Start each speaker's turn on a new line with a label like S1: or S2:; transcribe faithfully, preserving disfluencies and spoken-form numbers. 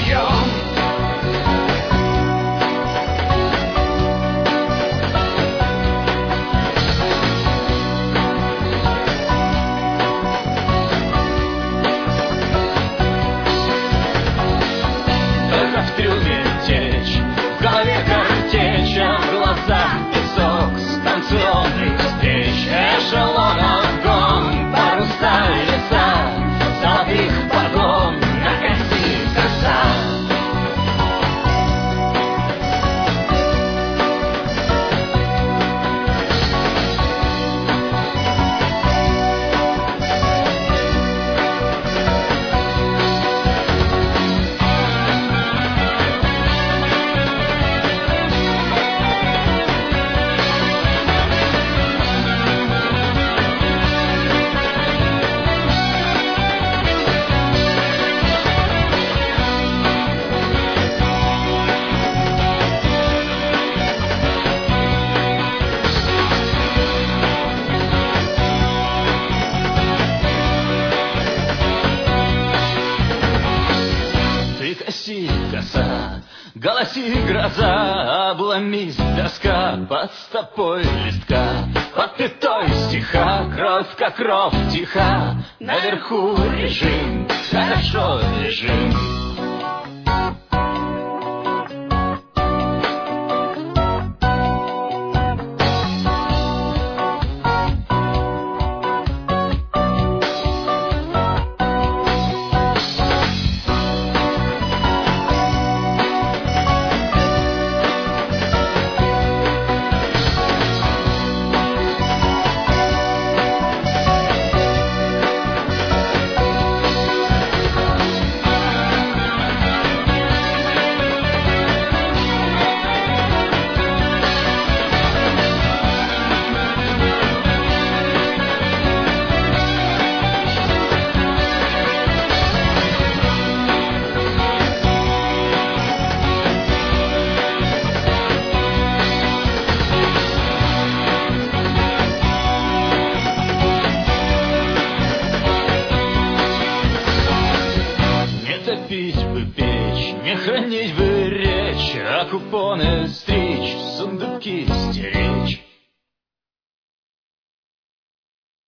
S1: вдвоем. Только в трюме течь, в голове картечь, а в глазах песок станционных встреч. Эшелонов гон, паруса леса, золотых погон на коси коса. Коси коса, голоси гроза, обломись доска под стопой листка, под пятой стиха, кровь как ров тиха, наверху режим, хорошо лежим. Топить бы печь, не хранить бы речь, а купоны стричь, сундуки стереть.